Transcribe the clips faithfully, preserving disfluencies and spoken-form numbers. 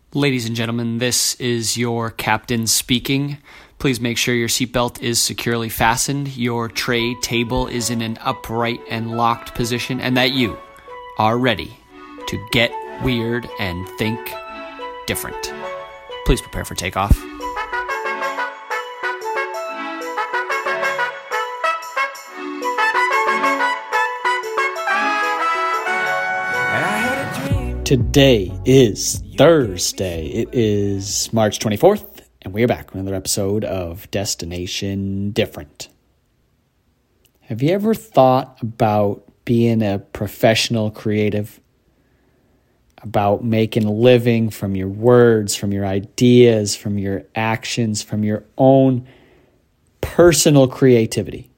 Ladies and gentlemen, this is your captain speaking. Please make sure your seatbelt is securely fastened, your tray table is in an upright and locked position, and that you are ready to get weird and think different. Please prepare for takeoff. Today is Thursday. It is March twenty-fourth, and we are back with another episode of Destination Different. Have you ever thought about being a professional creative? About making a living from your words, from your ideas, from your actions, from your own personal creativity?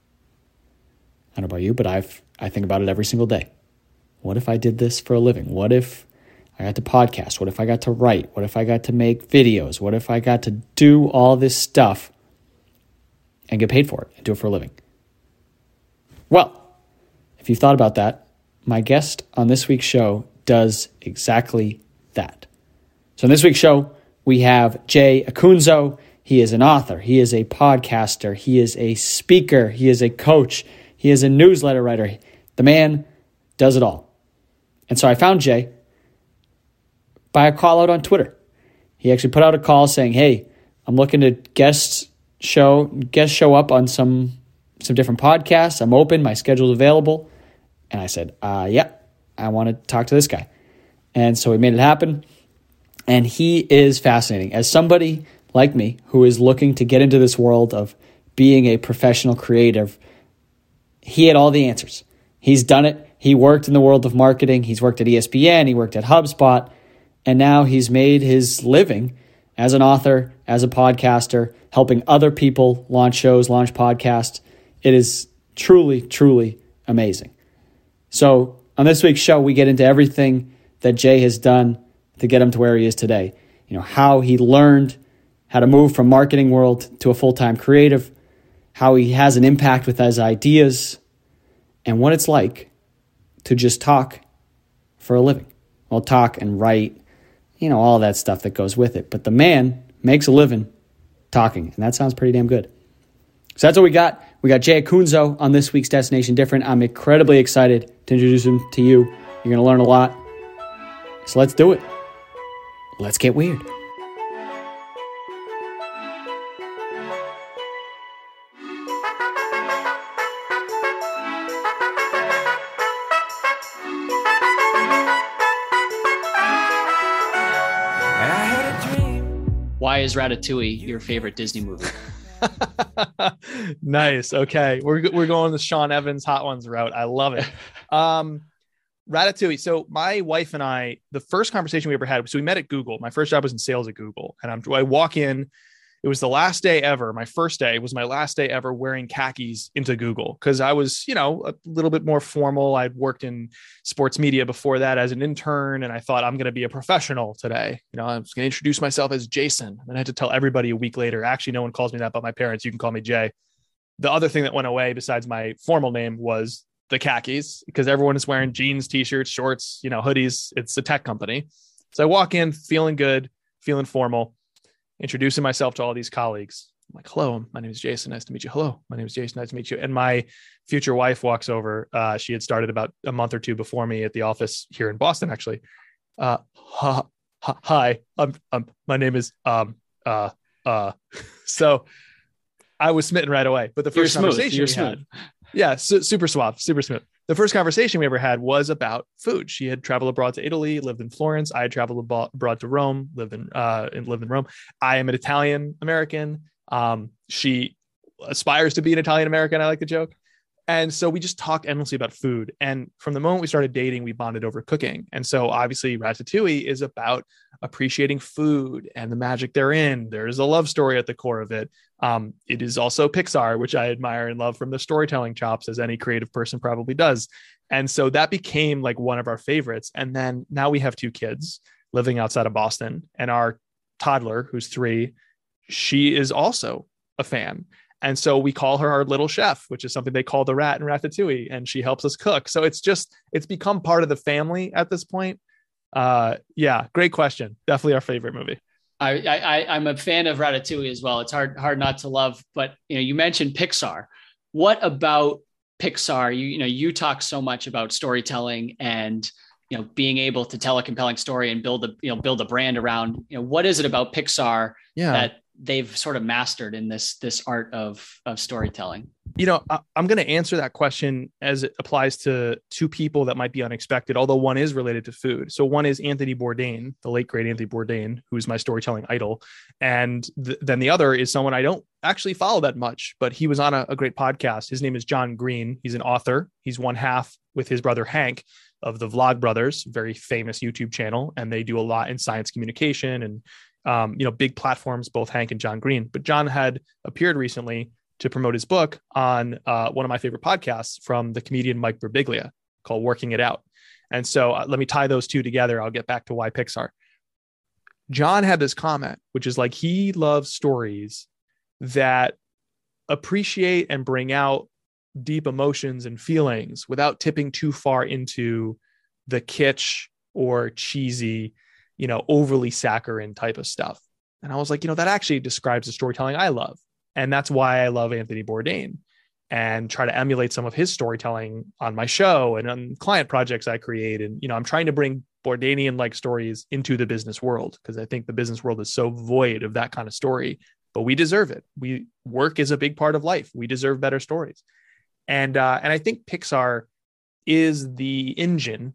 I don't know about you, but I've I think about it every single day. What if I did this for a living? What if I got to podcast? What if I got to write? What if I got to make videos? What if I got to do all this stuff and get paid for it and do it for a living? Well, if you've thought about that, my guest on this week's show does exactly that. So in this week's show, we have Jay Acunzo. He is an author. He is a podcaster. He is a speaker. He is a coach. He is a newsletter writer. The man does it all. And so I found Jay by a call out on Twitter. He actually put out a call saying, hey, I'm looking to guest show guest show up on some some different podcasts. I'm open. My schedule's available. And I said, uh, yeah, I want to talk to this guy. And so we made it happen. And he is fascinating. As somebody like me who is looking to get into this world of being a professional creative, he had all the answers. He's done it. He worked in the world of marketing. He's worked at E S P N. He worked at HubSpot. And now he's made his living as an author, as a podcaster, helping other people launch shows, launch podcasts. It is truly, truly amazing. So on this week's show, we get into everything that Jay has done to get him to where he is today. You know, how he learned how to move from marketing world to a full-time creative, how he has an impact with his ideas, and what it's like to just talk for a living. Well, talk and write, you know, all that stuff that goes with it. But the man makes a living talking, and that sounds pretty damn good. So that's what we got. We got Jay Acunzo on this week's Destination Different. I'm incredibly excited to introduce him to you. You're going to learn a lot. So let's do it. Let's get weird. Why is Ratatouille your favorite Disney movie? Nice. Okay. We're, we're going the Sean Evans Hot Ones route. I love it. Um, Ratatouille. So my wife and I, the first conversation we ever had, so we met at Google. My first job was in sales at Google. And I'm, I walk in, it was the last day ever. My first day was my last day ever wearing khakis into Google. Cause I was, you know, a little bit more formal. I'd worked in sports media before that as an intern. And I thought I'm going to be a professional today. You know, I was going to introduce myself as Jason. And I had to tell everybody a week later, actually, no one calls me that, but my parents, you can call me Jay. The other thing that went away besides my formal name was the khakis, because everyone is wearing jeans, t-shirts, shorts, you know, hoodies. It's a tech company. So I walk in feeling good, feeling formal, introducing myself to all these colleagues. I'm like, hello, my name is Jason. Nice to meet you. Hello, my name is Jason. Nice to meet you. And my future wife walks over. Uh, she had started about a month or two before me at the office here in Boston, actually. Uh, hi, hi, um, um, my name is, um, uh, uh, so I was smitten right away. But the first You're conversation You're we smooth. had, yeah, su- super suave, super smooth. The first conversation we ever had was about food. She had traveled abroad to Italy, lived in Florence. I had traveled abo- abroad to Rome, lived in uh, and lived in Rome. I am an Italian American. Um, she aspires to be an Italian American. I like the joke. And so we just talked endlessly about food. And from the moment we started dating, we bonded over cooking. And so obviously Ratatouille is about appreciating food and the magic therein. There is a love story at the core of it. Um, it is also Pixar, which I admire and love from the storytelling chops, as any creative person probably does. And so that became like one of our favorites. And then now we have two kids living outside of Boston, and our toddler, who's three, she is also a fan. And so we call her our little chef, which is something they call the rat in Ratatouille, and she helps us cook. So it's just, it's become part of the family at this point. Uh, yeah, great question. Definitely our favorite movie. I, I I'm a fan of Ratatouille as well. It's hard hard not to love. But you know, you mentioned Pixar. What about Pixar? You you know, you talk so much about storytelling and you know being able to tell a compelling story and build a you know build a brand around. You know, what is it about Pixar Yeah. that they've sort of mastered in this this art of of storytelling? You know, I, I'm going to answer that question as it applies to two people that might be unexpected, although one is related to food. So one is Anthony Bourdain, the late great Anthony Bourdain, who's my storytelling idol. And th- then the other is someone I don't actually follow that much, but he was on a, a great podcast. His name is John Green. He's an author. He's one half with his brother Hank of the Vlog Brothers, very famous YouTube channel. And they do a lot in science communication and, um, you know, big platforms, both Hank and John Green. But John had appeared recently to promote his book on uh, one of my favorite podcasts from the comedian Mike Birbiglia called Working It Out. And so uh, let me tie those two together. I'll get back to why Pixar. John had this comment, which is like, he loves stories that appreciate and bring out deep emotions and feelings without tipping too far into the kitsch or cheesy, you know, overly saccharine type of stuff. And I was like, you know, that actually describes the storytelling I love. And that's why I love Anthony Bourdain and try to emulate some of his storytelling on my show and on client projects I create. And, you know, I'm trying to bring Bourdainian like stories into the business world because I think the business world is so void of that kind of story, but we deserve it. We work is a big part of life. We deserve better stories. And, uh, and I think Pixar is the engine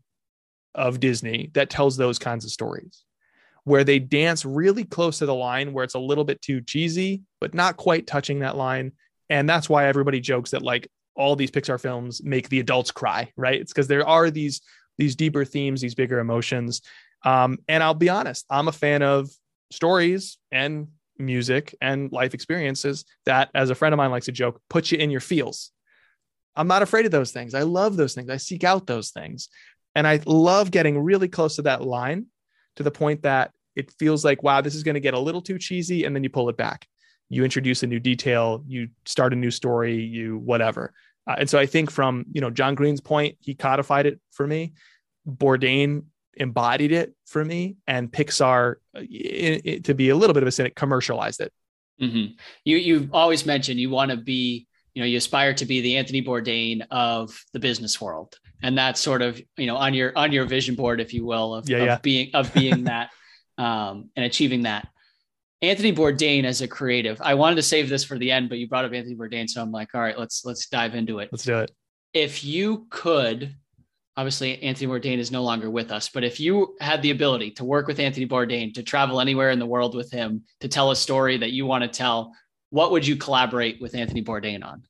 of Disney that tells those kinds of stories, where they dance really close to the line where it's a little bit too cheesy, but not quite touching that line. And that's why everybody jokes that like all these Pixar films make the adults cry, right? It's because there are these, these deeper themes, these bigger emotions. Um, and I'll be honest, I'm a fan of stories and music and life experiences that, as a friend of mine likes to joke, put you in your feels. I'm not afraid of those things. I love those things. I seek out those things. And I love getting really close to that line, to the point that it feels like, wow, this is going to get a little too cheesy. And then you pull it back. You introduce a new detail, you start a new story, you whatever. Uh, and so I think from, you know, John Green's point, he codified it for me. Bourdain embodied it for me, and Pixar, it, it, to be a little bit of a cynic, commercialized it. Mm-hmm. You, you've always mentioned you want to be, you know, you aspire to be the Anthony Bourdain of the business world. And that's sort of, you know, on your, on your vision board, if you will, of, yeah, of yeah. being, of being that, um, and achieving that. Anthony Bourdain as a creative, I wanted to save this for the end, but you brought up Anthony Bourdain. So I'm like, all right, let's, let's dive into it. Let's do it. If you could, obviously Anthony Bourdain is no longer with us, but if you had the ability to work with Anthony Bourdain, to travel anywhere in the world with him, to tell a story that you want to tell, what would you collaborate with Anthony Bourdain on?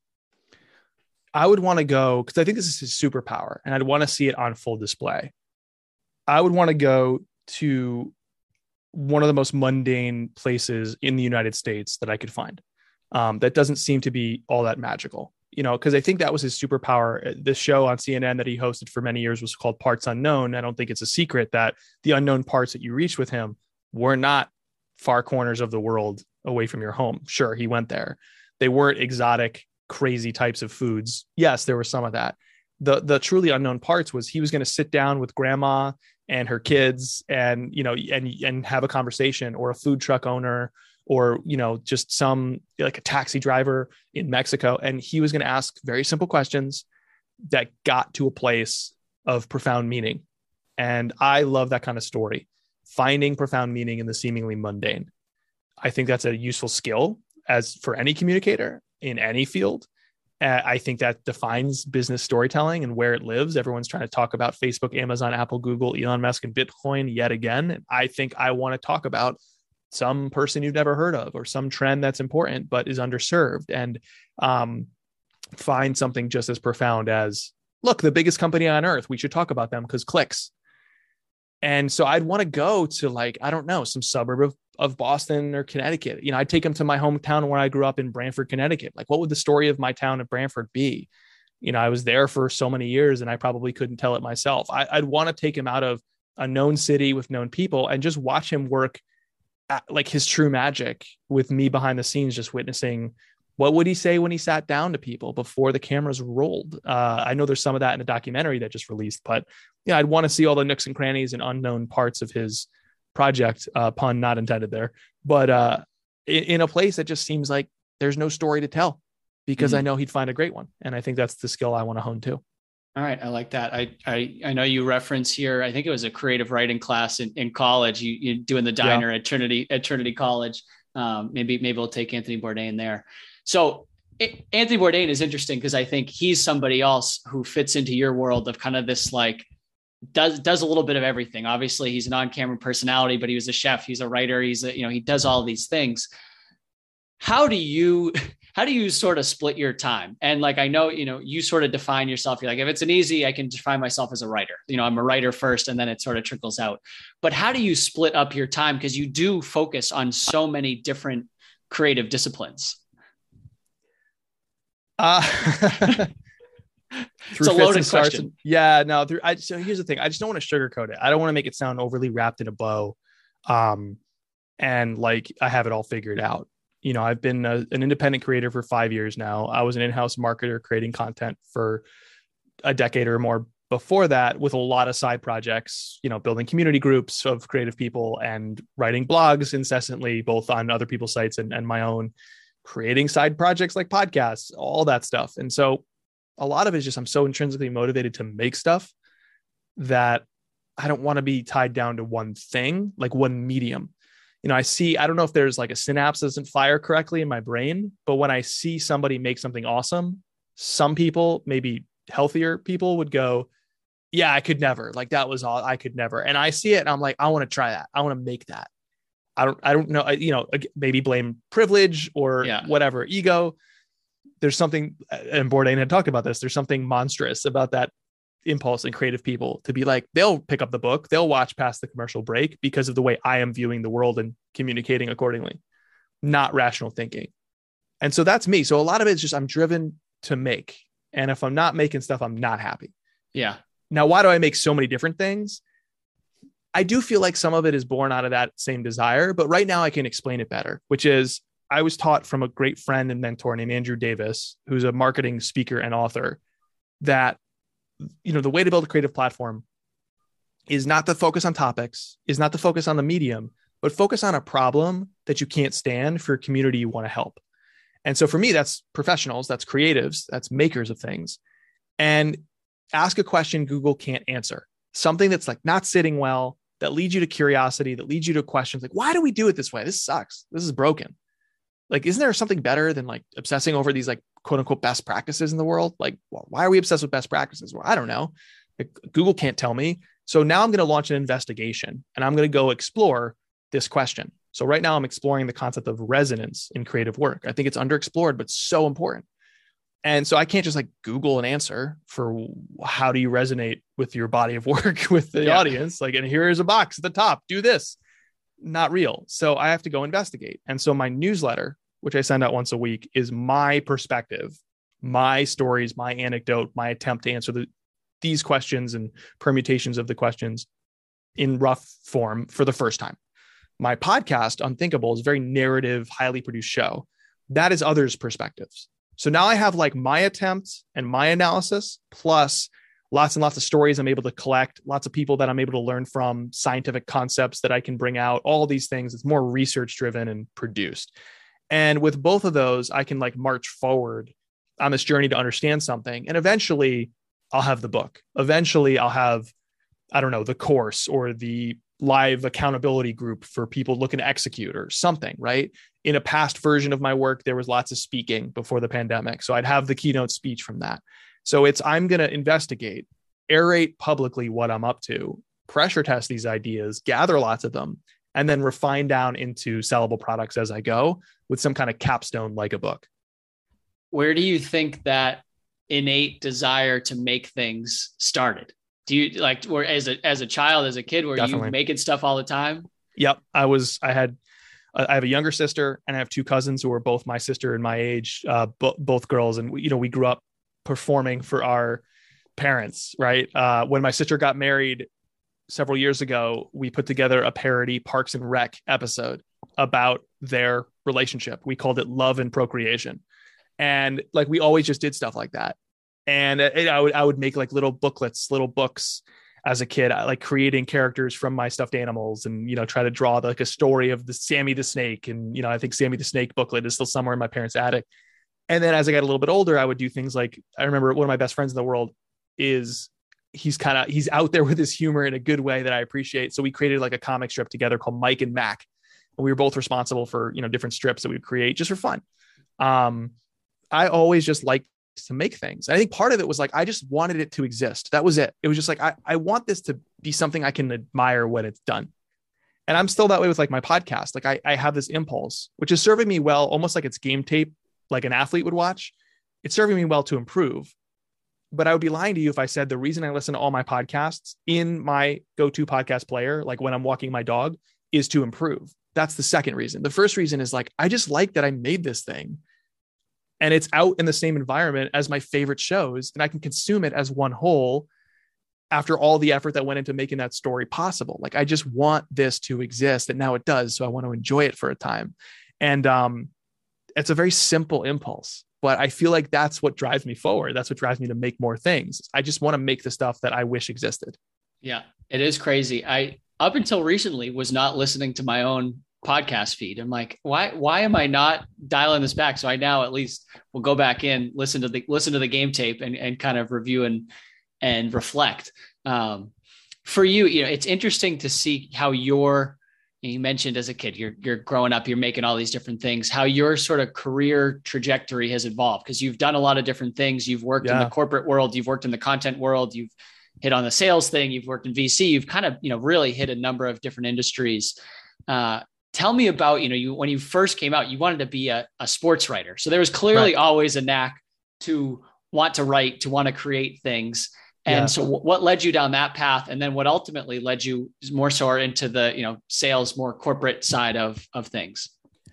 I would want to go, because I think this is his superpower, and I'd want to see it on full display. I would want to go to one of the most mundane places in the United States that I could find. Um, that doesn't seem to be all that magical, you know, because I think that was his superpower. This show on C N N that he hosted for many years was called Parts Unknown. I don't think it's a secret that the unknown parts that you reached with him were not far corners of the world away from your home. Sure, he went there. They weren't exotic, crazy types of foods. Yes, there was some of that. The the truly unknown parts was he was going to sit down with grandma and her kids and, you know, and, and have a conversation, or a food truck owner, or, you know, just some like a taxi driver in Mexico. And he was going to ask very simple questions that got to a place of profound meaning. And I love that kind of story, finding profound meaning in the seemingly mundane. I think that's a useful skill as for any communicator in any field. Uh, I think that defines business storytelling and where it lives. Everyone's trying to talk about Facebook, Amazon, Apple, Google, Elon Musk, and Bitcoin yet again. And I think I want to talk about some person you've never heard of, or some trend that's important but is underserved, and um, find something just as profound as, look, the biggest company on earth, we should talk about them because clicks. And so I'd want to go to, like, I don't know, some suburb of, of Boston or Connecticut. You know, I'd take them to my hometown where I grew up in Brantford, Connecticut. Like, what would the story of my town of Brantford be? You know, I was there for so many years and I probably couldn't tell it myself. I, I'd want to take him out of a known city with known people and just watch him work at, like, his true magic with me behind the scenes, just witnessing What would he say when he sat down to people before the cameras rolled? Uh, I know there's some of that in the documentary that just released, but yeah, I'd want to see all the nooks and crannies and unknown parts of his project, uh, pun not intended there, but uh, in, in a place that just seems like there's no story to tell, because mm-hmm. I know he'd find a great one. And I think that's the skill I want to hone too. All right. I like that. I, I, I know you reference here, I think it was a creative writing class in, in college, you, you doing the diner yeah. at Trinity, at Trinity College. Um, maybe, maybe we'll take Anthony Bourdain there. So it, Anthony Bourdain is interesting because I think he's somebody else who fits into your world of kind of this, like, does, does a little bit of everything. Obviously he's an on-camera personality, but he was a chef. He's a writer. He's a, you know, he does all these things. How do you, how do you sort of split your time? And like, I know, you know, you sort of define yourself. You're like, if it's an easy, I can define myself as a writer. You know, I'm a writer first, and then it sort of trickles out. But how do you split up your time? Because you do focus on so many different creative disciplines. Uh, it's a loaded question. Yeah, no. Through, I, so here's the thing. I just don't want to sugarcoat it. I don't want to make it sound overly wrapped in a bow, um, and like I have it all figured out. You know, I've been a, an independent creator for five years now. I was an in-house marketer creating content for a decade or more before that, with a lot of side projects. You know, building community groups of creative people and writing blogs incessantly, both on other people's sites and, and my own. Creating side projects like podcasts, all that stuff. And so a lot of it is just, I'm so intrinsically motivated to make stuff that I don't want to be tied down to one thing, like one medium. You know, I see, I don't know if there's like a synapse that doesn't fire correctly in my brain, but when I see somebody make something awesome, some people, maybe healthier people, would go, yeah, I could never, like, that was all, I could never. And I see it and I'm like, I want to try that. I want to make that. I don't, I don't know, you know, maybe blame privilege or yeah. whatever, ego. There's something, and Bourdain had talked about this, there's something monstrous about that impulse in creative people to be like, they'll pick up the book, they'll watch past the commercial break because of the way I am viewing the world and communicating accordingly, not rational thinking. And so that's me. So a lot of it is just, I'm driven to make. And if I'm not making stuff, I'm not happy. Yeah. Now, why do I make so many different things? I do feel like some of it is born out of that same desire, but right now I can explain it better, which is I was taught from a great friend and mentor named Andrew Davis, who's a marketing speaker and author, that, you know, the way to build a creative platform is not to focus on topics, is not to focus on the medium, but focus on a problem that you can't stand for a community you want to help. And so for me, that's professionals, that's creatives, that's makers of things. And ask a question Google can't answer, something that's like not sitting well, that leads you to curiosity, that leads you to questions like, why do we do it this way? This sucks. This is broken. Like, isn't there something better than like obsessing over these like quote unquote best practices in the world? Like, well, why are we obsessed with best practices? Well, I don't know. Like, Google can't tell me. So now I'm going to launch an investigation and I'm going to go explore this question. So right now I'm exploring the concept of resonance in creative work. I think it's underexplored, but so important. And so I can't just like Google an answer for how do you resonate with your body of work with the yeah. audience. Like, and here is a box at the top, do this. Not real. So I have to go investigate. And so my newsletter, which I send out once a week, is my perspective, my stories, my anecdote, my attempt to answer the, these questions and permutations of the questions in rough form for the first time. My podcast, Unthinkable, is a very narrative, highly produced show. That is others' perspectives. So now I have like my attempt and my analysis, plus lots and lots of stories I'm able to collect, lots of people that I'm able to learn from, scientific concepts that I can bring out, all these things. It's more research driven and produced. And with both of those, I can like march forward on this journey to understand something. And eventually I'll have the book. Eventually I'll have, I don't know, the course or the live accountability group for people looking to execute or something, right? In a past version of my work, there was lots of speaking before the pandemic. So I'd have the keynote speech from that. So it's, I'm going to investigate, aerate publicly what I'm up to, pressure test these ideas, gather lots of them, and then refine down into sellable products as I go with some kind of capstone like a book. Where do you think that innate desire to make things started? Do you like, or as a, as a child, as a kid, were Definitely. you making stuff all the time? Yep. I was, I had, I have a younger sister and I have two cousins who are both my sister and my age, uh, bo- both girls. And, we, you know, we grew up performing for our parents, right? Uh, when my sister got married several years ago, we put together a parody Parks and Rec episode about their relationship. We called it Love and Procreation. And like, we always just did stuff like that. And it, I would, I would make like little booklets, little books as a kid, I like creating characters from my stuffed animals and, you know, try to draw like a story of the Sammy the Snake. And, you know, I think Sammy the Snake booklet is still somewhere in my parents' attic. And then as I got a little bit older, I would do things like, I remember one of my best friends in the world is he's kind of, he's out there with his humor in a good way that I appreciate. So we created like a comic strip together called Mike and Mac. And we were both responsible for, you know, different strips that we would create just for fun. Um, I always just liked to make things. I think part of it was like, I just wanted it to exist. That was it. It was just like, I, I want this to be something I can admire when it's done. And I'm still that way with like my podcast. Like I, I have this impulse, which is serving me well, almost like it's game tape, like an athlete would watch. It's serving me well to improve. But I would be lying to you if I said the reason I listen to all my podcasts in my go-to podcast player, like when I'm walking my dog, is to improve. That's the second reason. The first reason is like, I just like that I made this thing. And it's out in the same environment as my favorite shows, and I can consume it as one whole after all the effort that went into making that story possible. Like, I just want this to exist, and now it does. So I want to enjoy it for a time. And um, it's a very simple impulse, but I feel like that's what drives me forward. That's what drives me to make more things. I just want to make the stuff that I wish existed. Yeah, it is crazy. I, up until recently, was not listening to my own podcast feed. I'm like, why, why am I not dialing this back? So I now at least will go back in, listen to the, listen to the game tape and, and kind of review and, and reflect. Um, for you, you know, it's interesting to see how your, you mentioned as a kid, you're, you're growing up, you're making all these different things, how your sort of career trajectory has evolved, because you've done a lot of different things. You've worked yeah. in the corporate world, you've worked in the content world, you've hit on the sales thing, you've worked in V C, you've kind of, you know, really hit a number of different industries. Uh, Tell me about, you know, you, when you first came out, you wanted to be a, a sports writer. So there was clearly right. always a knack to want to write, to want to create things. And yeah. so w- what led you down that path? And then what ultimately led you more so into the, you know, sales, more corporate side of, of things?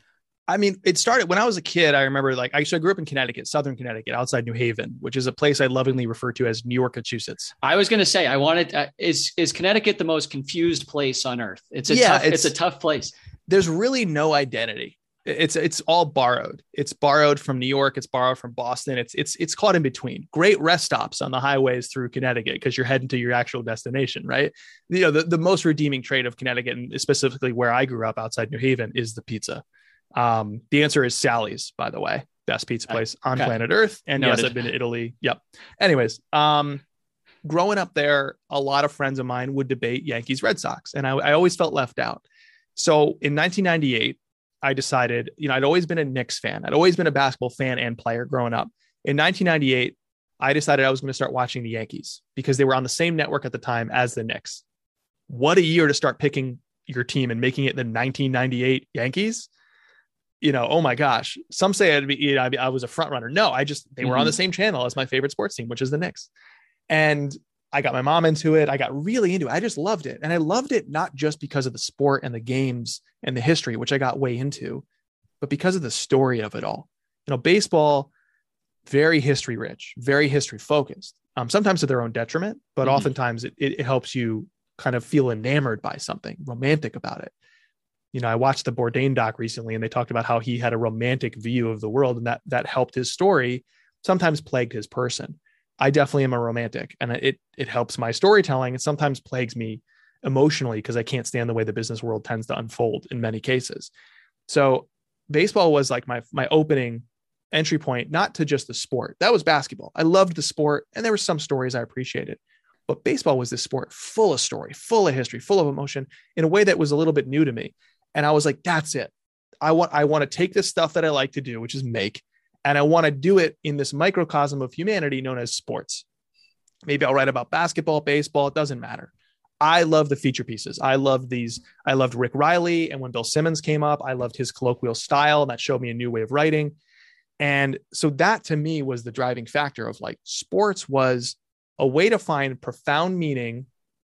I mean, it started when I was a kid. I remember like, I, so I grew up in Connecticut, Southern Connecticut, outside New Haven, which is a place I lovingly refer to as New York, Massachusetts. I was going to say, I wanted, uh, is, is Connecticut the most confused place on earth? It's a yeah, tough, it's, it's a tough place. There's really no identity. It's it's all borrowed. It's borrowed from New York. It's borrowed from Boston. It's it's it's caught in between. Great rest stops on the highways through Connecticut because you're heading to your actual destination, right? You know, the, the most redeeming trait of Connecticut, and specifically where I grew up outside New Haven, is the pizza. Um, the answer is Sally's, by the way, best pizza place on okay. planet Earth. And Noted. Yes, I've been to Italy. Yep. Anyways, um, growing up there, a lot of friends of mine would debate Yankees Red Sox, and I, I always felt left out. So in nineteen ninety-eight, I decided, you know, I'd always been a Knicks fan. I'd always been a basketball fan and player growing up. In nineteen ninety-eight, I decided I was going to start watching the Yankees because they were on the same network at the time as the Knicks. What a year to start picking your team and making it the nineteen ninety-eight Yankees. You know, oh my gosh. Some say I'd be, you know, I was a front runner. No, I just, they were mm-hmm. on the same channel as my favorite sports team, which is the Knicks. And I got my mom into it. I got really into it. I just loved it. And I loved it not just because of the sport and the games and the history, which I got way into, but because of the story of it all. You know, baseball, very history rich, very history focused, um, sometimes to their own detriment, but mm-hmm. oftentimes it, it, it helps you kind of feel enamored by something romantic about it. You know, I watched the Bourdain doc recently, and they talked about how he had a romantic view of the world, and that that helped his story, sometimes plagued his person. I definitely am a romantic, and it it helps my storytelling. It sometimes plagues me emotionally because I can't stand the way the business world tends to unfold in many cases. So baseball was like my my opening entry point, not to just the sport. That was basketball. I loved the sport, and there were some stories I appreciated. But baseball was this sport full of story, full of history, full of emotion in a way that was a little bit new to me. And I was like, that's it. I want I want to take this stuff that I like to do, which is make, and I want to do it in this microcosm of humanity known as sports. Maybe I'll write about basketball, baseball. It doesn't matter. I love the feature pieces. I love these. I loved Rick Riley. And when Bill Simmons came up, I loved his colloquial style. And that showed me a new way of writing. And so that to me was the driving factor of like sports was a way to find profound meaning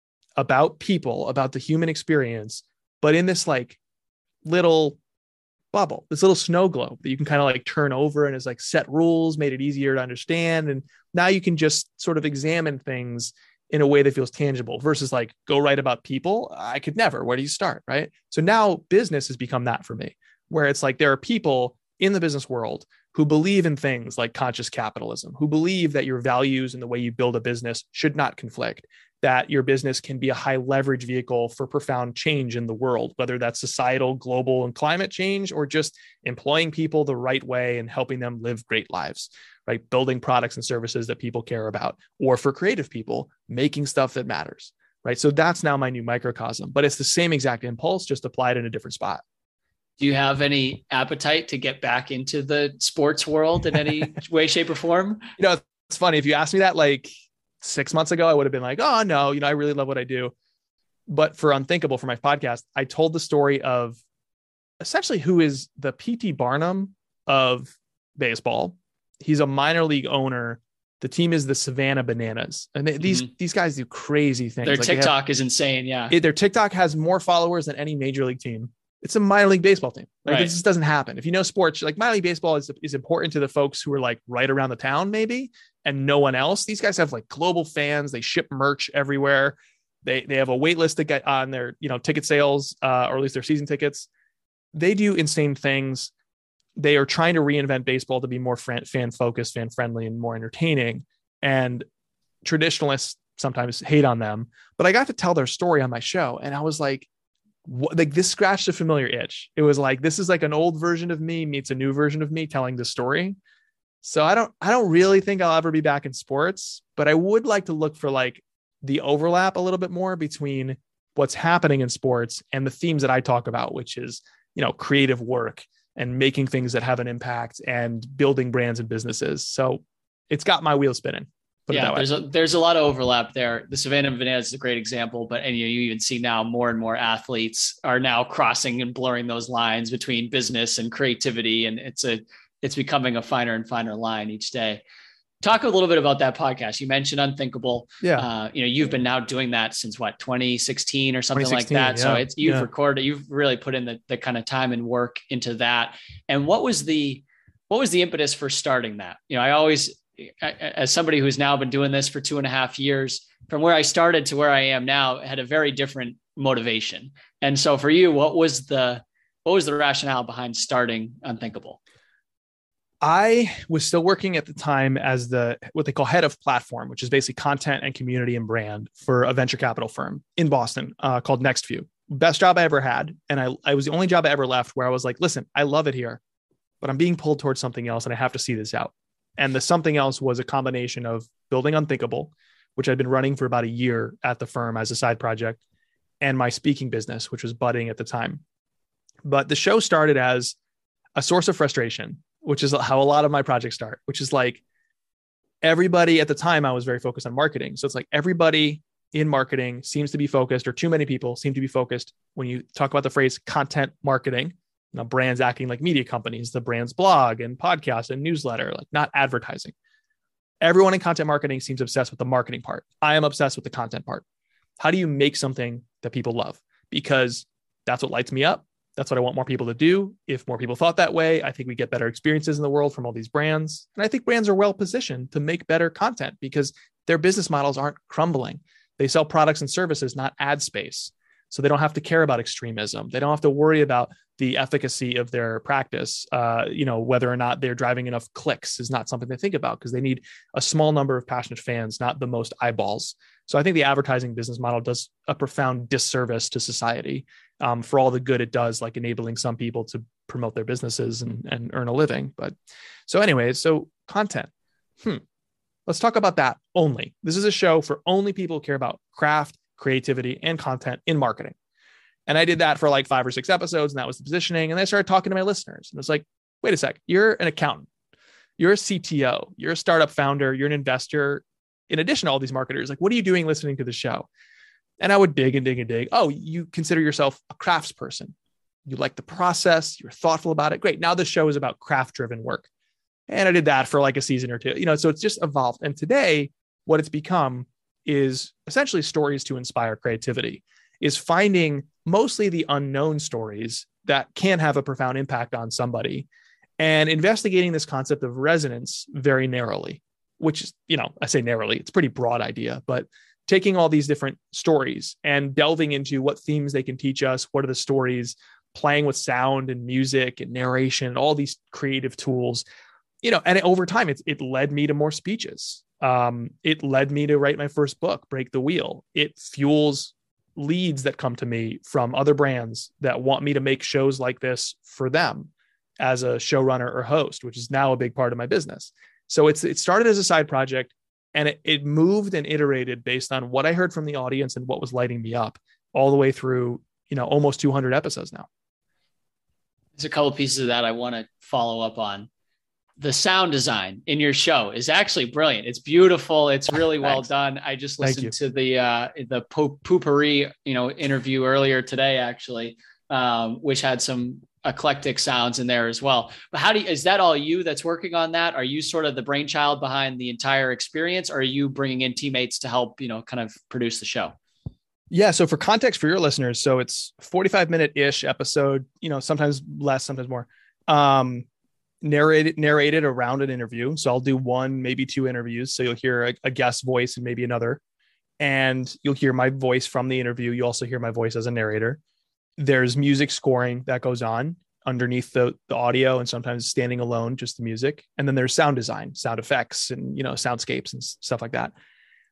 about people, about the human experience, but in this like little bubble, this little snow globe that you can kind of like turn over, and it's like set rules, made it easier to understand. And now you can just sort of examine things in a way that feels tangible versus like go write about people. I could never. Where do you start? Right. So now business has become that for me, where it's like there are people in the business world who believe in things like conscious capitalism, who believe that your values and the way you build a business should not conflict, that your business can be a high leverage vehicle for profound change in the world, whether that's societal, global, and climate change, or just employing people the right way and helping them live great lives, right? Building products and services that people care about, or for creative people, making stuff that matters, right? So that's now my new microcosm, but it's the same exact impulse, just applied in a different spot. Do you have any appetite to get back into the sports world in any way, shape, or form? You know, it's funny. If you asked me that like six months ago, I would have been like, oh, no, you know, I really love what I do. But for Unthinkable, for my podcast, I told the story of essentially who is the P T Barnum of baseball. He's a minor league owner. The team is the Savannah Bananas. And they, mm-hmm. these, these guys do crazy things. Their like TikTok have, is insane. Yeah. It, their TikTok has more followers than any major league team. It's a minor league baseball team. Like right. It just doesn't happen. If you know sports, like minor league baseball is, is important to the folks who are like right around the town, maybe, and no one else. These guys have like global fans. They ship merch everywhere. They they have a wait list to get on their, you know, ticket sales, uh, or at least their season tickets. They do insane things. They are trying to reinvent baseball to be more fan focused, fan friendly, and more entertaining. And traditionalists sometimes hate on them, but I got to tell their story on my show, and I was like, what, like this scratched a familiar itch. It was like, this is like an old version of me meets a new version of me telling the story. So I don't, I don't really think I'll ever be back in sports, but I would like to look for like the overlap a little bit more between what's happening in sports and the themes that I talk about, which is, you know, creative work and making things that have an impact and building brands and businesses. So it's got my wheels spinning. Yeah, there's a, there's a lot of overlap there. The Savannah Bananas is a great example, but and you, know, you even see now more and more athletes are now crossing and blurring those lines between business and creativity, and it's a it's becoming a finer and finer line each day. Talk a little bit about that podcast. You mentioned Unthinkable. Yeah, uh, you know, you've been now doing that since what, twenty sixteen or something like that. Yeah. So it's you've yeah. recorded, you've really put in the the kind of time and work into that. And what was the what was the impetus for starting that? You know, I always, as somebody who's now been doing this for two and a half years, from where I started to where I am now, had a very different motivation. And so for you, what was the, what was the rationale behind starting Unthinkable? I was still working at the time as the, what they call head of platform, which is basically content and community and brand for a venture capital firm in Boston uh, called NextView. Best job I ever had. And I, I was the only job I ever left where I was like, listen, I love it here, but I'm being pulled towards something else and I have to see this out. And the something else was a combination of building Unthinkable, which I'd been running for about a year at the firm as a side project, and my speaking business, which was budding at the time. But the show started as a source of frustration, which is how a lot of my projects start, which is like everybody at the time, I was very focused on marketing. So it's like everybody in marketing seems to be focused, or too many people seem to be focused when you talk about the phrase content marketing. You know, brands acting like media companies, the brand's blog and podcast and newsletter, like not advertising. Everyone in content marketing seems obsessed with the marketing part. I am obsessed with the content part. How do you make something that people love? Because that's what lights me up. That's what I want more people to do. If more people thought that way, I think we get better experiences in the world from all these brands. And I think brands are well positioned to make better content because their business models aren't crumbling. They sell products and services, not ad space. So they don't have to care about extremism. They don't have to worry about the efficacy of their practice. Uh, you know, whether or not they're driving enough clicks is not something they think about because they need a small number of passionate fans, not the most eyeballs. So I think the advertising business model does a profound disservice to society um, for all the good it does, like enabling some people to promote their businesses and, and earn a living. But so anyway, so content. Hmm. Let's talk about that only. This is a show for only people who care about craft, creativity, and content in marketing. And I did that for like five or six episodes, and that was the positioning. And then I started talking to my listeners, and it was like, wait a sec, you're an accountant, you're a C T O, you're a startup founder, you're an investor. In addition to all these marketers, like, what are you doing listening to the show? And I would dig and dig and dig. Oh, you consider yourself a craftsperson. You like the process. You're thoughtful about it. Great. Now the show is about craft-driven work. And I did that for like a season or two, you know, so it's just evolved. And today what it's become is essentially stories to inspire creativity, is finding mostly the unknown stories that can have a profound impact on somebody and investigating this concept of resonance very narrowly, which is, you know, I say narrowly, it's a pretty broad idea, but taking all these different stories and delving into what themes they can teach us, what are the stories, playing with sound and music and narration, all these creative tools, you know, and it, over time, it, it led me to more speeches. Um, it led me to write my first book, Break the Wheel. It fuels leads that come to me from other brands that want me to make shows like this for them as a showrunner or host, which is now a big part of my business. So it's, it started as a side project, and it, it moved and iterated based on what I heard from the audience and what was lighting me up, all the way through, you know, almost two hundred episodes now. There's a couple pieces of that I want to follow up on. The sound design in your show is actually brilliant. It's beautiful. It's really well done. I just listened to the uh, the Poopery, you know, interview earlier today, actually, um, which had some eclectic sounds in there as well. But how do you, is that all you that's working on that? Are you sort of the brainchild behind the entire experience, or are you bringing in teammates to help, you know, kind of produce the show? Yeah. So for context for your listeners, so it's forty-five minute ish episode, you know, sometimes less, sometimes more. Um, narrated narrated around an interview. So I'll do one, maybe two interviews. So you'll hear a, a guest voice and maybe another, and you'll hear my voice from the interview. You also hear my voice as a narrator. There's music scoring that goes on underneath the, the audio, and sometimes standing alone, just the music. And then there's sound design, sound effects, and, you know, soundscapes and stuff like that.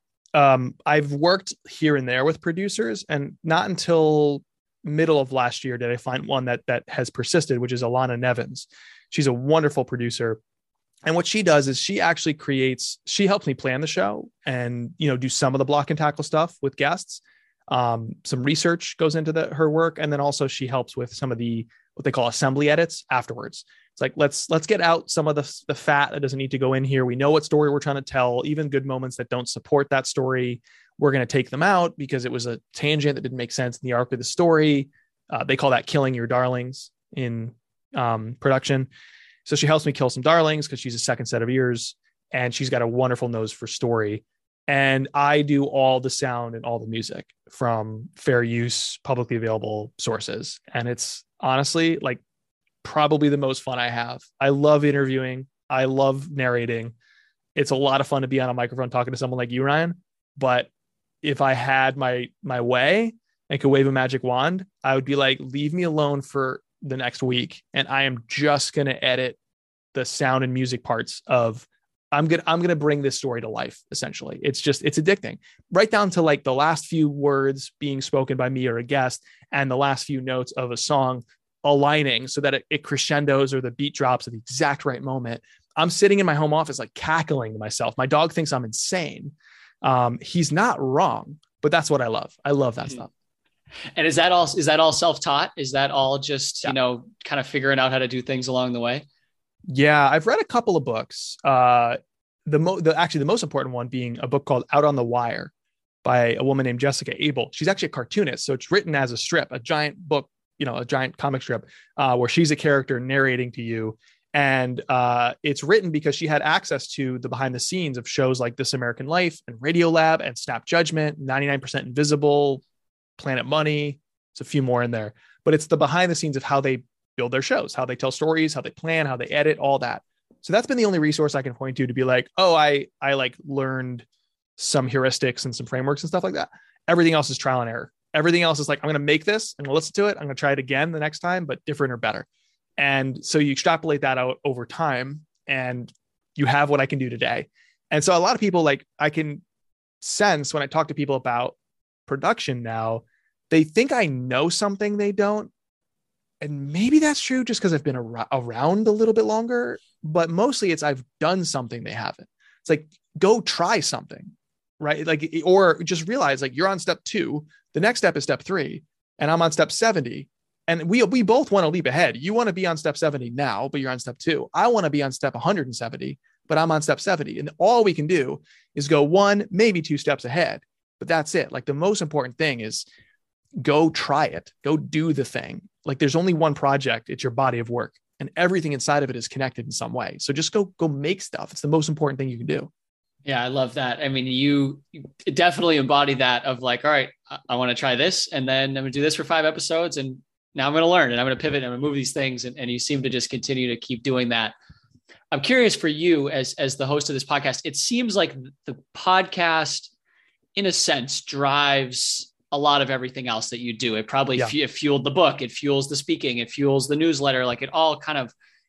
Um, I've worked here and there with producers, and not until middle of last year did I find one that that has persisted, which is Alana Nevins. She's a wonderful producer. And what she does is she actually creates, she helps me plan the show and, you know, do some of the block and tackle stuff with guests. Um, some research goes into the, her work. And then also she helps with some of the, what they call assembly edits afterwards. It's like, let's, let's get out some of the, the fat that doesn't need to go in here. We know what story we're trying to tell, even good moments that don't support that story. We're going to take them out because it was a tangent that didn't make sense in the arc of the story. Uh, they call that killing your darlings in um, production. So she helps me kill some darlings because she's a second set of ears, and she's got a wonderful nose for story. And I do all the sound and all the music from fair use, publicly available sources. And it's honestly like probably the most fun I have. I love interviewing. I love narrating. It's a lot of fun to be on a microphone talking to someone like you, Ryan. But if I had my, my way and could wave a magic wand, I would be like, leave me alone for the next week, and I am just going to edit the sound and music parts of, I'm going to, I'm going to bring this story to life. Essentially. It's just, it's addicting, right down to like the last few words being spoken by me or a guest, and the last few notes of a song aligning so that it, it crescendos or the beat drops at the exact right moment. I'm sitting in my home office, like cackling to myself. My dog thinks I'm insane. Um, he's not wrong, but that's what I love. I love that stuff. And is that all, is that all self-taught? Is that all just, yeah. you know, kind of figuring out how to do things along the way? Yeah. I've read a couple of books. Uh, the, mo- the actually the most important one being a book called Out on the Wire by a woman named Jessica Abel. She's actually a cartoonist. So it's written as a strip, a giant book, you know, a giant comic strip uh, where she's a character narrating to you. And uh, it's written because she had access to the behind the scenes of shows like This American Life and Radiolab and Snap Judgment, ninety-nine percent Invisible, Planet Money. It's a few more in there, but it's the behind the scenes of how they build their shows, how they tell stories, how they plan, how they edit, all that. So that's been the only resource I can point to to be like, oh, I, I like learned some heuristics and some frameworks and stuff like that. Everything else is trial and error. Everything else is like, I'm going to make this and listen to it. I'm going to try it again the next time, but different or better. And so you extrapolate that out over time, and you have what I can do today. And so a lot of people, like, I can sense when I talk to people about production now, they think I know something they don't. And maybe that's true just because I've been ar- around a little bit longer, but mostly it's I've done something they haven't. It's like, go try something, right? Like, or just realize like you're on step two, the next step is step three, and I'm on step seventy. And we, we both want to leap ahead. You want to be on step seventy now, but you're on step two. I want to be on step one hundred seventy, but I'm on step seventy. And all we can do is go one, maybe two steps ahead, but that's it. Like the most important thing is go try it, go do the thing. Like there's only one project. It's your body of work, and everything inside of it is connected in some way. So just go, go make stuff. It's the most important thing you can do. Yeah, I love that. I mean, you definitely embody that of like, all right, I, I want to try this, and then I'm going to do this for five episodes, and now I'm going to learn, and I'm going to pivot, and I'm going to move these things. And, and you seem to just continue to keep doing that. I'm curious for you as, as the host of this podcast, it seems like the podcast in a sense drives a lot of everything else that you do. It probably yeah. f- it fueled the book. It fuels the speaking. It fuels the newsletter. Like it all kind of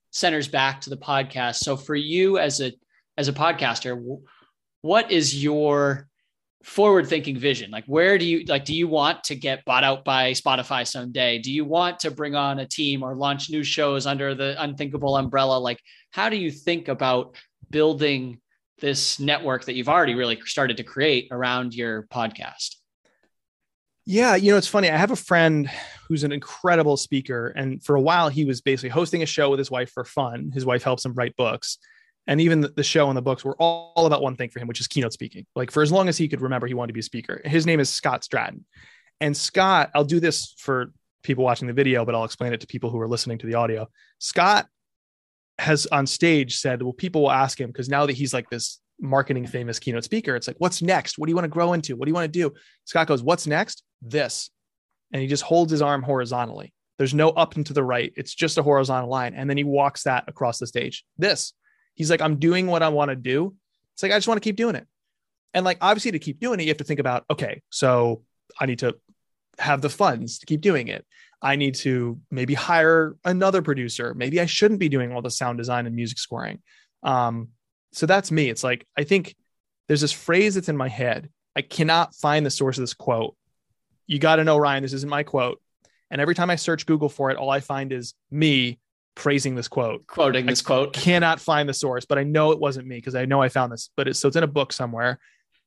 centers back to the podcast. So for you as a, as a podcaster, what is your forward-thinking vision? Like, where do you, like, do you want to get bought out by Spotify someday? Do you want to bring on a team or launch new shows under the Unthinkable umbrella? Like, how do you think about building this network that you've already really started to create around your podcast? Yeah. You know, it's funny. I have a friend who's an incredible speaker. And for a while, he was basically hosting a show with his wife for fun. His wife helps him write books. And even the show and the books were all about one thing for him, which is keynote speaking. Like, for as long as he could remember, he wanted to be a speaker. His name is Scott Stratton. And Scott, I'll do this for people watching the video, but I'll explain it to people who are listening to the audio. Scott has on stage said, well, people will ask him, because now that he's like this marketing famous keynote speaker, it's like, what's next? What do you want to grow into? What do you want to do? Scott goes, what's next? This. And he just holds his arm horizontally. There's no up and to the right. It's just a horizontal line. And then he walks that across the stage. This. He's like, I'm doing what I want to do. It's like, I just want to keep doing it. And like, obviously to keep doing it, you have to think about, okay, so I need to have the funds to keep doing it. I need to maybe hire another producer. Maybe I shouldn't be doing all the sound design and music scoring. Um, so that's me. It's like, I think there's this phrase that's in my head. I cannot find the source of this quote. You got to know, Ryan, this isn't my quote. And every time I search Google for it, all I find is me praising this quote. Quoting this I quote. Cannot find the source, but I know it wasn't me because I know I found this, but it's, so it's in a book somewhere.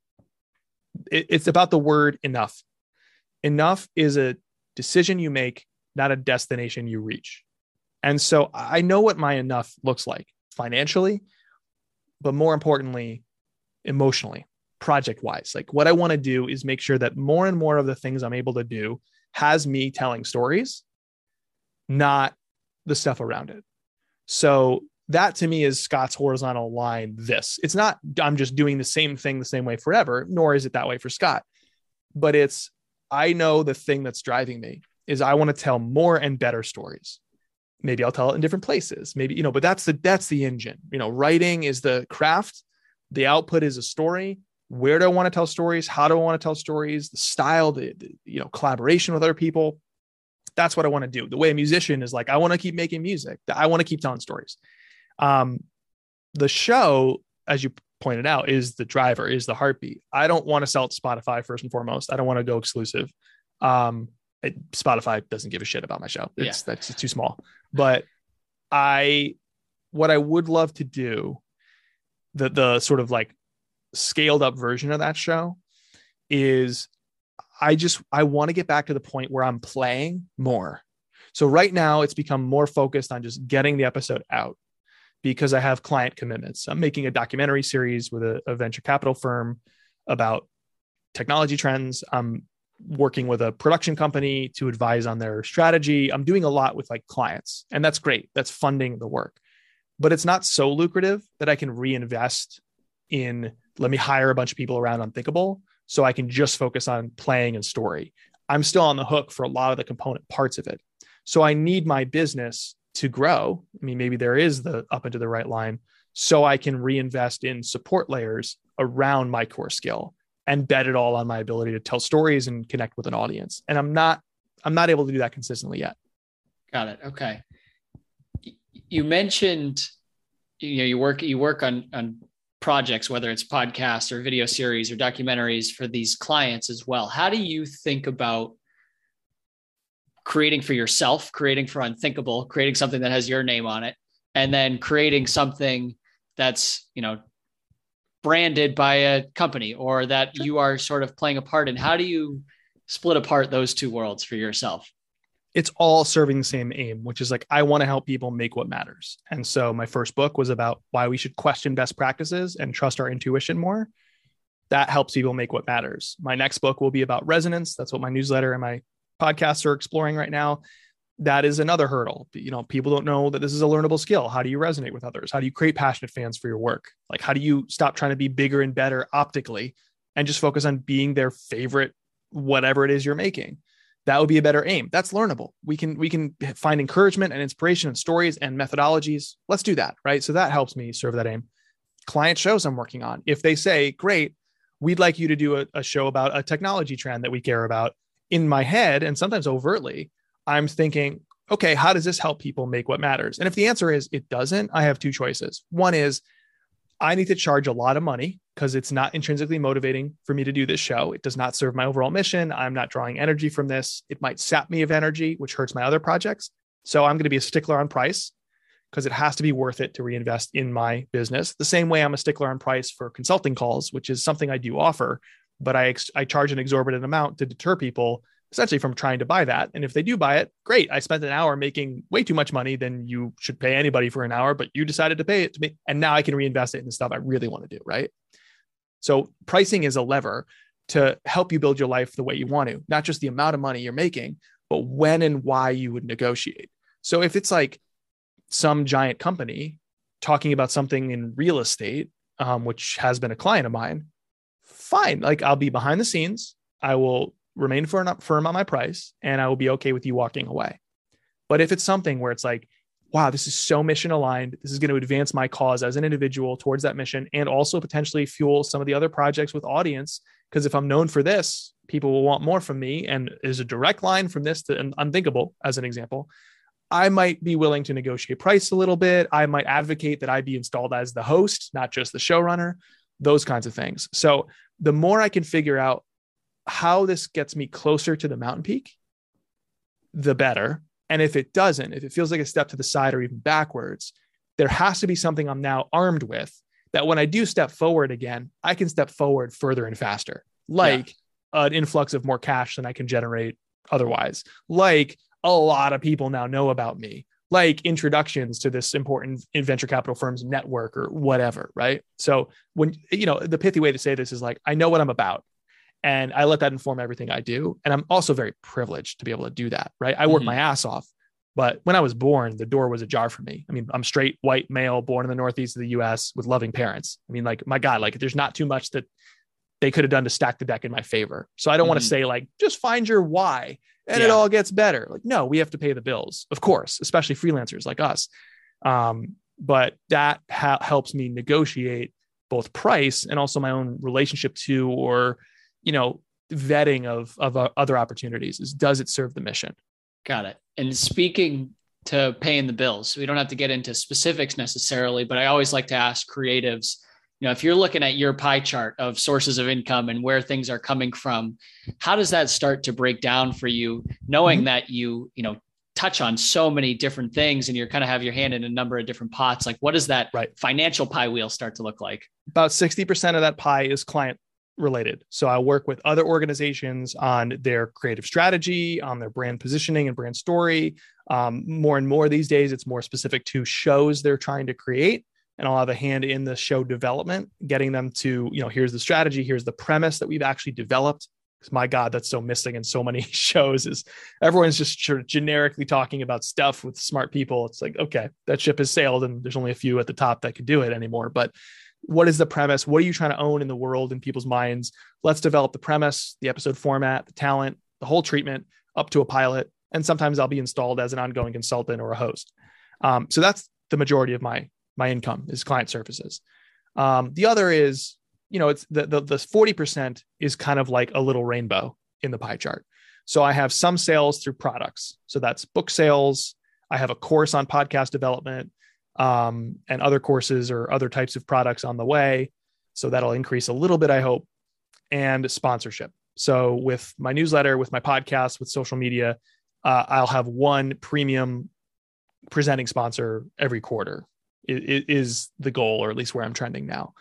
It, it's about the word enough. Enough is a decision you make, not a destination you reach. And so I know what my enough looks like financially, but more importantly, emotionally, project wise. Like, what I want to do is make sure that more and more of the things I'm able to do has me telling stories, not the stuff around it. So that to me is Scott's horizontal line. This, it's not, I'm just doing the same thing the same way forever, nor is it that way for Scott, but it's, I know the thing that's driving me is I want to tell more and better stories. Maybe I'll tell it in different places, maybe, you know, but that's the, that's the engine. You know, writing is the craft. The output is a story. Where do I want to tell stories? How do I want to tell stories? The style, the, the you know, collaboration with other people. That's what I want to do. The way a musician is like, I want to keep making music. I want to keep telling stories. Um, the show, as you pointed out, is the driver, is the heartbeat. I don't want to sell it to Spotify first and foremost. I don't want to go exclusive. Um, it, Spotify doesn't give a shit about my show. It's yeah. that's it's too small. But I, what I would love to do, the the sort of like scaled up version of that show is, I just, I want to get back to the point where I'm playing more. So right now it's become more focused on just getting the episode out because I have client commitments. I'm making a documentary series with a, a venture capital firm about technology trends. I'm working with a production company to advise on their strategy. I'm doing a lot with like clients, and that's great. That's funding the work, but it's not so lucrative that I can reinvest in, let me hire a bunch of people around Unthinkable so I can just focus on playing and story. I'm still on the hook for a lot of the component parts of it. So I need my business to grow. I mean, maybe there is the up and to the right line, so I can reinvest in support layers around my core skill and bet it all on my ability to tell stories and connect with an audience. And I'm not, I'm not able to do that consistently yet. Got it. Okay. You mentioned, you know, you work, you work on, on projects, whether it's podcasts or video series or documentaries for these clients as well. How do you think about creating for yourself, creating for Unthinkable, creating something that has your name on it, and then creating something that's, you know, branded by a company or that you are sort of playing a part in? How do you split apart those two worlds for yourself? It's all serving the same aim, which is like, I want to help people make what matters. And so my first book was about why we should question best practices and trust our intuition more. That helps people make what matters. My next book will be about resonance. That's what my newsletter and my podcasts are exploring right now. That is another hurdle. You know, people don't know that this is a learnable skill. How do you resonate with others? How do you create passionate fans for your work? Like, how do you stop trying to be bigger and better optically and just focus on being their favorite, whatever it is you're making? That would be a better aim. That's learnable. We can, we can find encouragement and inspiration and stories and methodologies. Let's do that. Right. So that helps me serve that aim. Client shows I'm working on, if they say, great, we'd like you to do a, a show about a technology trend that we care about, in my head, and sometimes overtly, I'm thinking, okay, how does this help people make what matters? And if the answer is it doesn't, I have two choices. One is I need to charge a lot of money because it's not intrinsically motivating for me to do this show. It does not serve my overall mission. I'm not drawing energy from this. It might sap me of energy, which hurts my other projects. So I'm going to be a stickler on price because it has to be worth it to reinvest in my business. The same way I'm a stickler on price for consulting calls, which is something I do offer, but I, I charge an exorbitant amount to deter people essentially from trying to buy that. And if they do buy it, great. I spent an hour making way too much money than you should pay anybody for an hour, but you decided to pay it to me. And now I can reinvest it in the stuff I really want to do. Right. So pricing is a lever to help you build your life the way you want to, not just the amount of money you're making, but when and why you would negotiate. So if it's like some giant company talking about something in real estate, um, which has been a client of mine, fine. Like I'll be behind the scenes. I will remain firm, firm on my price, and I will be okay with you walking away. But if it's something where it's like, wow, this is so mission aligned, this is going to advance my cause as an individual towards that mission, and also potentially fuel some of the other projects with audience. Because if I'm known for this, people will want more from me. And there's a direct line from this to Unthinkable, as an example. I might be willing to negotiate price a little bit. I might advocate that I be installed as the host, not just the showrunner, those kinds of things. So the more I can figure out how this gets me closer to the mountain peak, the better. And if it doesn't, if it feels like a step to the side or even backwards, there has to be something I'm now armed with that when I do step forward again, I can step forward further and faster, like yeah. an influx of more cash than I can generate otherwise, like a lot of people now know about me, like introductions to this important venture capital firm's network or whatever. Right. So when, you know, the pithy way to say this is like, I know what I'm about. And I let that inform everything I do. And I'm also very privileged to be able to do that. Right. I work mm-hmm. my ass off. But when I was born, the door was ajar for me. I mean, I'm straight white male born in the Northeast of the U S with loving parents. I mean, like, my God, like there's not too much that they could have done to stack the deck in my favor. So I don't mm-hmm. want to say like, just find your why and yeah. it all gets better. Like, no, we have to pay the bills, of course, especially freelancers like us. Um, but that ha- helps me negotiate both price and also my own relationship to, or, you know, vetting of, of uh, other opportunities is, does it serve the mission? Got it. And speaking to paying the bills, we don't have to get into specifics necessarily, but I always like to ask creatives, you know, if you're looking at your pie chart of sources of income and where things are coming from, how does that start to break down for you, knowing mm-hmm. that you, you know, touch on so many different things and you're kind of have your hand in a number of different pots? Like, what does that right. financial pie wheel start to look like? About sixty percent of that pie is client related. So I work with other organizations on their creative strategy, on their brand positioning and brand story. Um, more and more these days, it's more specific to shows they're trying to create. And I'll have a hand in the show development, getting them to, you know, here's the strategy, here's the premise that we've actually developed. Because my God, that's so missing in so many shows is everyone's just sort of generically talking about stuff with smart people. It's like, okay, that ship has sailed and there's only a few at the top that can do it anymore. But what is the premise? What are you trying to own in the world, in people's minds? Let's develop the premise, the episode format, the talent, the whole treatment up to a pilot. And sometimes I'll be installed as an ongoing consultant or a host. Um, so that's the majority of my, my income is client services. Um, the other is, you know, it's the, the, the forty percent is kind of like a little rainbow in the pie chart. So I have some sales through products. So that's book sales. I have a course on podcast development. Um, and other courses or other types of products on the way. So that'll increase a little bit, I hope, and sponsorship. So with my newsletter, with my podcast, with social media, uh, I'll have one premium presenting sponsor every quarter. It, it is the goal, or at least where I'm trending now.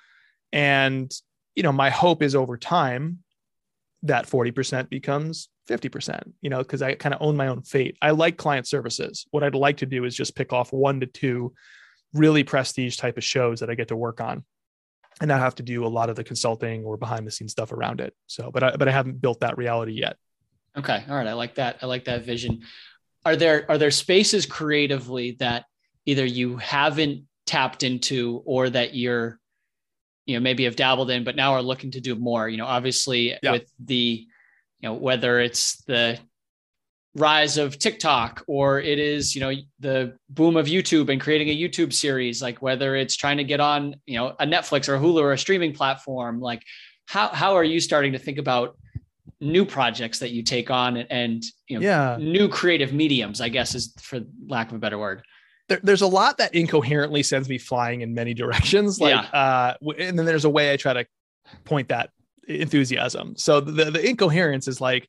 And, you know, my hope is over time that forty percent becomes fifty percent, you know, because I kind of own my own fate. I like client services. What I'd like to do is just pick off one to two really prestige type of shows that I get to work on and not have to do a lot of the consulting or behind the scenes stuff around it. So, but I, but I haven't built that reality yet. Okay. All right. I like that. I like that vision. Are there, are there spaces creatively that either you haven't tapped into or that you're, you know, maybe have dabbled in, but now are looking to do more? You know, obviously yeah. with the, you know, whether it's the rise of TikTok or it is, you know, the boom of YouTube and creating a YouTube series, like whether it's trying to get on, you know, a Netflix or a Hulu or a streaming platform, like how, how are you starting to think about new projects that you take on and, and you know, yeah. new creative mediums, I guess, is for lack of a better word. There, there's a lot that incoherently sends me flying in many directions. Like, yeah. uh, and then there's a way I try to point that enthusiasm. So the, the incoherence is like,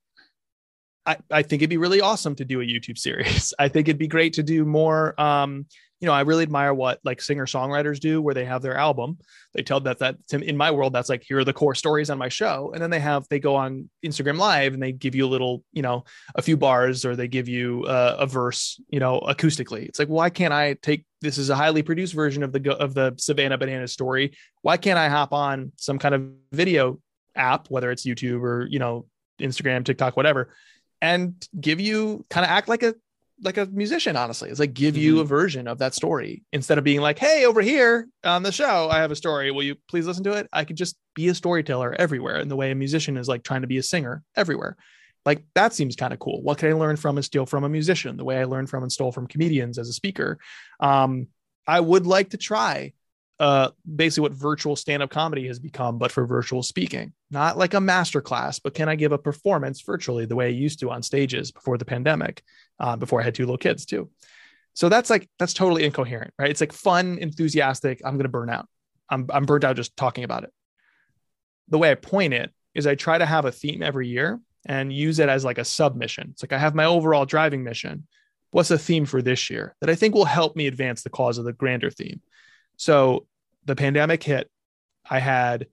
I, I think it'd be really awesome to do a YouTube series. I think it'd be great to do more. Um, you know, I really admire what like singer songwriters do, where they have their album. They tell that that in my world, that's like, here are the core stories on my show. And then they have, they go on Instagram Live and they give you a little, you know, a few bars, or they give you uh, a verse, you know, acoustically. It's like, why can't I take, this is a highly produced version of the, of the Savannah Bananas story. Why can't I hop on some kind of video app, whether it's YouTube or, you know, Instagram, TikTok, whatever, and give you kind of act like a, like a musician, honestly. It's like, give you mm-hmm. a version of that story instead of being like, hey, over here on the show, I have a story. Will you please listen to it? I could just be a storyteller everywhere, in the way a musician is like trying to be a singer everywhere. Like, that seems kind of cool. What can I learn from and steal from a musician? The way I learned from and stole from comedians as a speaker. Um, I would like to try uh, basically what virtual stand-up comedy has become, but for virtual speaking. Not like a masterclass, but can I give a performance virtually the way I used to on stages before the pandemic, uh, before I had two little kids too. So that's like, that's totally incoherent, right? It's like fun, enthusiastic. I'm going to burn out. I'm, I'm burnt out just talking about it. The way I point it is I try to have a theme every year and use it as like a submission. It's like, I have my overall driving mission. What's the theme for this year that I think will help me advance the cause of the grander theme? So the pandemic hit. I had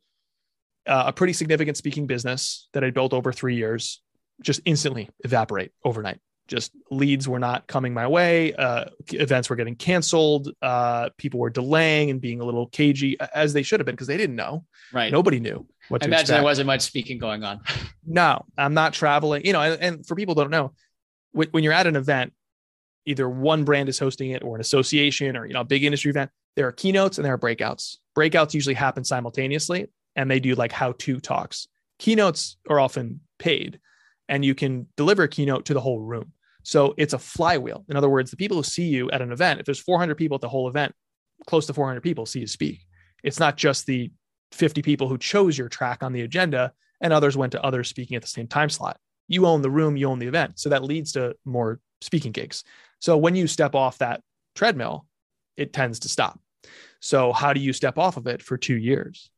uh, a pretty significant speaking business that I built over three years, just instantly evaporate overnight. Just leads were not coming my way. Uh, events were getting canceled. Uh, people were delaying and being a little cagey, as they should have been, because they didn't know. Right. Nobody knew what I to imagine expect. there wasn't much speaking going on. No, I'm not traveling. You know, and, and for people who don't know, when, when you're at an event, either one brand is hosting it or an association or, you know, a big industry event, there are keynotes and there are breakouts. Breakouts usually happen simultaneously, and they do like how-to talks. Keynotes are often paid, and you can deliver a keynote to the whole room. So it's a flywheel. In other words, the people who see you at an event, if there's four hundred people at the whole event, close to four hundred people see you speak. It's not just the fifty people who chose your track on the agenda and others went to others speaking at the same time slot. You own the room, you own the event. So that leads to more speaking gigs. So when you step off that treadmill, it tends to stop. So how do you step off of it for two years?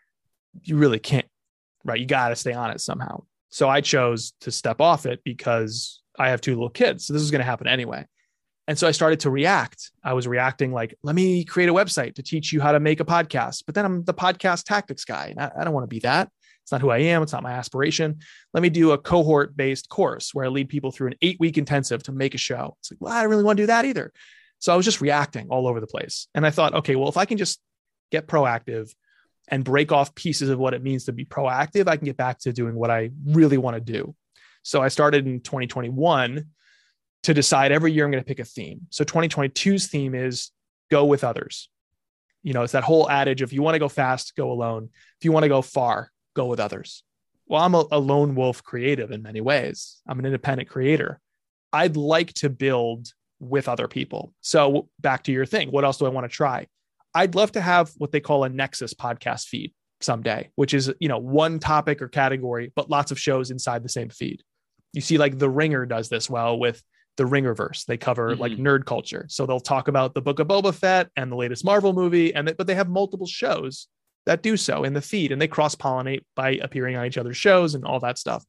You really can't, right? You got to stay on it somehow. So I chose to step off it because I have two little kids. So this is going to happen anyway. And so I started to react. I was reacting like, let me create a website to teach you how to make a podcast. But then I'm the podcast tactics guy. And I, I don't want to be that. It's not who I am. It's not my aspiration. Let me do a cohort based course where I lead people through an eight week intensive to make a show. It's like, well, I don't really want to do that either. So I was just reacting all over the place. And I thought, okay, well, if I can just get proactive and break off pieces of what it means to be proactive, I can get back to doing what I really want to do. So I started in twenty twenty-one to decide every year I'm going to pick a theme. So twenty twenty-two's theme is go with others. You know, it's that whole adage of, if you want to go fast, go alone. If you want to go far, go with others. Well, I'm a, a lone wolf creative in many ways. I'm an independent creator. I'd like to build with other people. So back to your thing, what else do I want to try? I'd love to have what they call a Nexus podcast feed someday, which is, you know, one topic or category, but lots of shows inside the same feed. You see, like The Ringer does this well with the Ringerverse. They cover mm-hmm. like nerd culture. So they'll talk about the Book of Boba Fett and the latest Marvel movie, and they, but they have multiple shows that do so in the feed, and they cross-pollinate by appearing on each other's shows and all that stuff.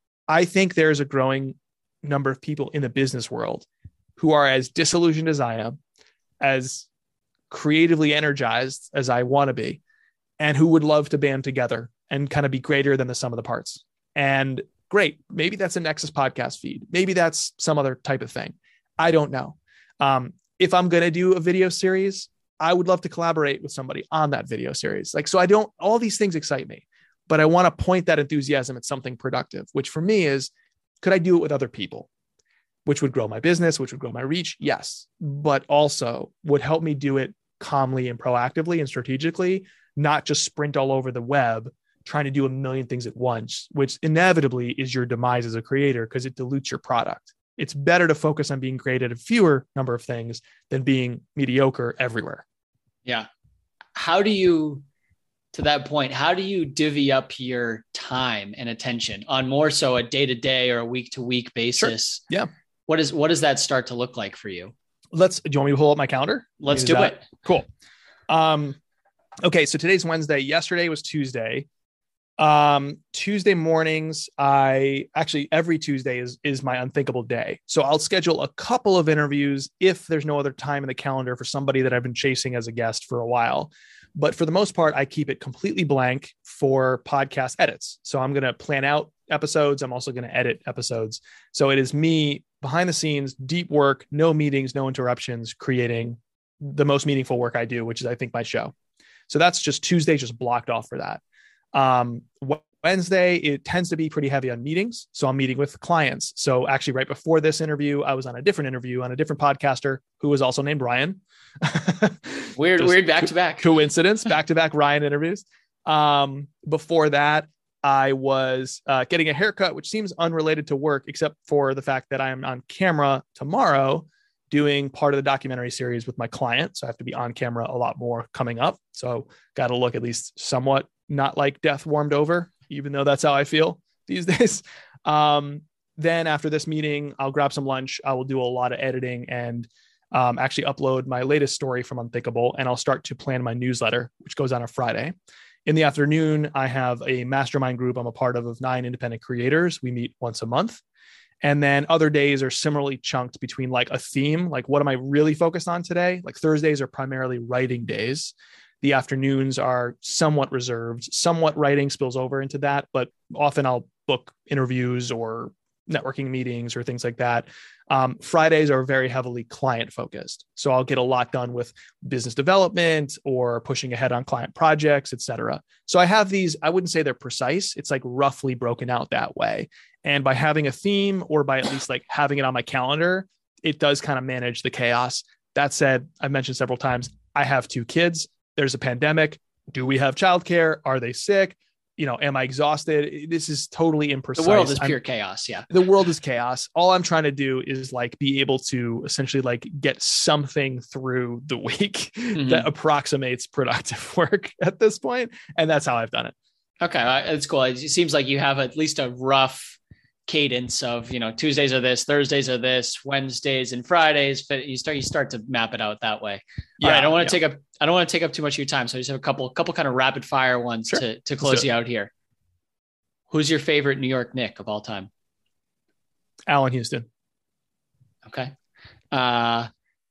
I think there's a growing number of people in the business world who are as disillusioned as I am, as creatively energized as I want to be, and who would love to band together and kind of be greater than the sum of the parts. And great, maybe that's a Nexus podcast feed. Maybe that's some other type of thing. I don't know. Um, if I'm going to do a video series, I would love to collaborate with somebody on that video series. Like, so I don't, all these things excite me, but I want to point that enthusiasm at something productive, which for me is, could I do it with other people? Which would grow my business, which would grow my reach. Yes. But also would help me do it calmly and proactively and strategically, not just sprint all over the web, trying to do a million things at once, which inevitably is your demise as a creator because it dilutes your product. It's better to focus on being great at a fewer number of things than being mediocre everywhere. Yeah. How do you to that point, how do you divvy up your time and attention on more so a day-to-day or a week-to-week basis? Sure. Yeah. What is, what does that start to look like for you? Let's, do you want me to pull up my calendar? Let's Is do that, it. Cool. Um, okay. So today's Wednesday. Yesterday was Tuesday. Um, Tuesday mornings, I actually, every Tuesday is, is my unthinkable day. So I'll schedule a couple of interviews if there's no other time in the calendar for somebody that I've been chasing as a guest for a while. But for the most part, I keep it completely blank for podcast edits. So I'm going to plan out episodes. I'm also going to edit episodes. So it is me behind the scenes, deep work, no meetings, no interruptions, creating the most meaningful work I do, which is, I think, my show. So that's just Tuesday, just blocked off for that. Um, Wednesday, it tends to be pretty heavy on meetings. So I'm meeting with clients. So actually right before this interview, I was on a different interview on a different podcaster who was also named Ryan. Weird, weird back to back coincidence, back to back Ryan interviews. Um, before that, I was uh, getting a haircut, which seems unrelated to work, except for the fact that I am on camera tomorrow doing part of the documentary series with my client. So I have to be on camera a lot more coming up. So got to look at least somewhat not like death warmed over, even though that's how I feel these days. Um, then after this meeting, I'll grab some lunch. I will do a lot of editing and um, actually upload my latest story from Unthinkable. And I'll start to plan my newsletter, which goes on a Friday. In the afternoon, I have a mastermind group I'm a part of of nine independent creators. We meet once a month. And then other days are similarly chunked between like a theme, like what am I really focused on today? Like Thursdays are primarily writing days. The afternoons are somewhat reserved, somewhat writing spills over into that, but often I'll book interviews or networking meetings or things like that. Um, Fridays are very heavily client focused. So I'll get a lot done with business development or pushing ahead on client projects, et cetera. So I have these, I wouldn't say they're precise. It's like roughly broken out that way. And by having a theme or by at least like having it on my calendar, it does kind of manage the chaos. That said, I've mentioned several times, I have two kids. There's a pandemic. Do we have childcare? Are they sick? You know, am I exhausted? This is totally imprecise. The world is pure I'm, chaos. Yeah. The world is chaos. All I'm trying to do is like be able to essentially like get something through the week mm-hmm. that approximates productive work at this point. And that's how I've done it. Okay. That's cool. It seems like you have at least a rough cadence of, you know, Tuesdays are this, Thursdays are this, Wednesdays and Fridays. You start, you start to map it out that way. Yeah, all right. I don't want to yeah. take up, I don't want to take up too much of your time. So I just have a couple, couple kind of rapid fire ones sure. to, to close you out here. Who's your favorite New York Knick of all time? Allen Houston. Okay. Uh,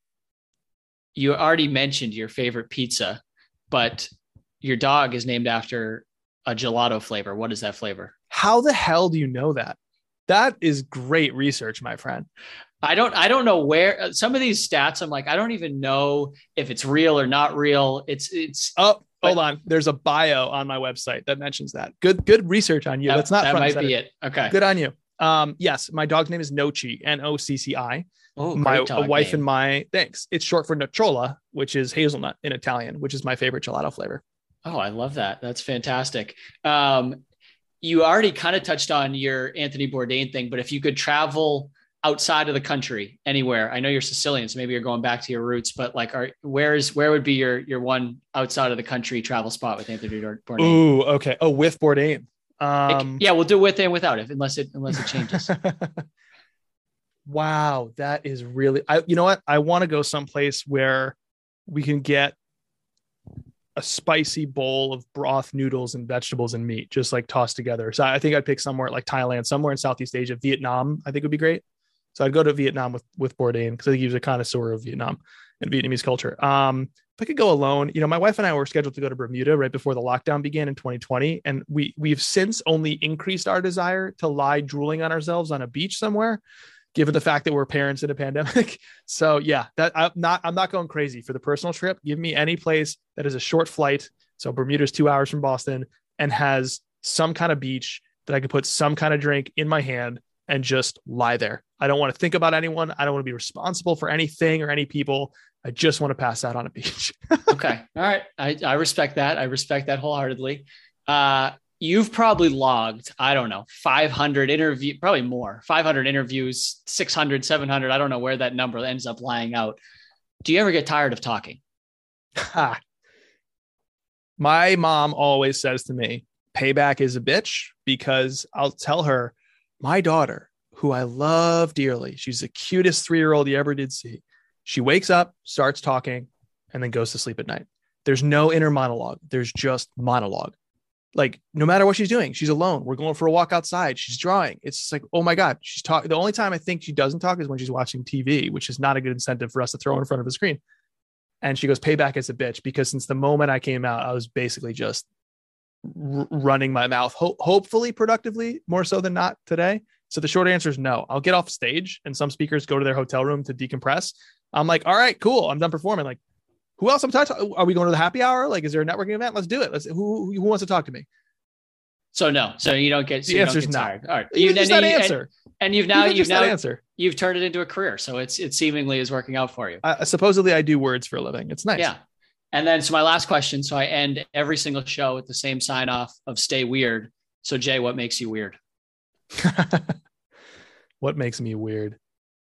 you already mentioned your favorite pizza, but your dog is named after a gelato flavor. What is that flavor? How the hell do you know that? That is great research, my friend. I don't, I don't know where some of these stats, I'm like, I don't even know if it's real or not real. It's, it's, oh, but, hold on. There's a bio on my website that mentions that. Good, good research on you. That, That's not, that might be it. Okay. Good on you. Um, yes, my dog's name is Nochi, N O C C I. Oh, my dog wife name. and my, thanks. It's short for Nocciola, which is hazelnut in Italian, which is my favorite gelato flavor. Oh, I love that. That's fantastic. Um, you already kind of touched on your Anthony Bourdain thing, but if you could travel outside of the country, anywhere, I know you're Sicilian, so maybe you're going back to your roots, but like, are, where's, where would be your, your one outside of the country travel spot with Anthony Bourdain? Ooh, okay. Oh, with Bourdain. Um, it, yeah, we'll do with and without it, unless it, unless it changes. Wow. That is really, I, you know what? I want to go someplace where we can get a spicy bowl of broth, noodles, and vegetables and meat, just like tossed together. So I think I'd pick somewhere like Thailand, somewhere in Southeast Asia. Vietnam, I think would be great. So I'd go to Vietnam with, with Bourdain because I think he was a connoisseur of Vietnam and Vietnamese culture. Um, if I could go alone, you know, my wife and I were scheduled to go to Bermuda right before the lockdown began in twenty twenty. And we, we've since only increased our desire to lie drooling on ourselves on a beach somewhere, given the fact that we're parents in a pandemic. So yeah, that I'm not, I'm not going crazy for the personal trip. Give me any place that is a short flight. So Bermuda's two hours from Boston and has some kind of beach that I could put some kind of drink in my hand and just lie there. I don't want to think about anyone. I don't want to be responsible for anything or any people. I just want to pass out on a beach. Okay. All right. I, I respect that. I respect that wholeheartedly. Uh, You've probably logged, I don't know, five hundred interview, probably more, five hundred interviews, six hundred, seven hundred. I don't know where that number ends up lying out. Do you ever get tired of talking? Ha. My mom always says to me, payback is a bitch, because I'll tell her, my daughter, who I love dearly, she's the cutest three-year-old you ever did see. She wakes up, starts talking, and then goes to sleep at night. There's no inner monologue. There's just monologue. Like, no matter what she's doing, she's alone. We're going for a walk outside. She's drawing. It's just like, oh my God, she's talking. The only time I think she doesn't talk is when she's watching T V, which is not a good incentive for us to throw in front of a screen. And she goes, payback is a bitch, because since the moment I came out, I was basically just r- running my mouth, ho- hopefully productively, more so than not today. So the short answer is no. I'll get off stage, and some speakers go to their hotel room to decompress. I'm like, all right, cool. I'm done performing. Like, who else I'm talking to? Are we going to the happy hour? Like, is there a networking event? Let's do it. Let's. Who who wants to talk to me? So no. So you don't get. So the you answer is no. All right. You, you, just and, that you, answer. And, and you've now Even you've now answer. You've turned it into a career. So it's it seemingly is working out for you. Uh, supposedly, I do words for a living. It's nice. Yeah. And then, so my last question. So I end every single show with the same sign off of "Stay weird." So Jay, what makes you weird? What makes me weird?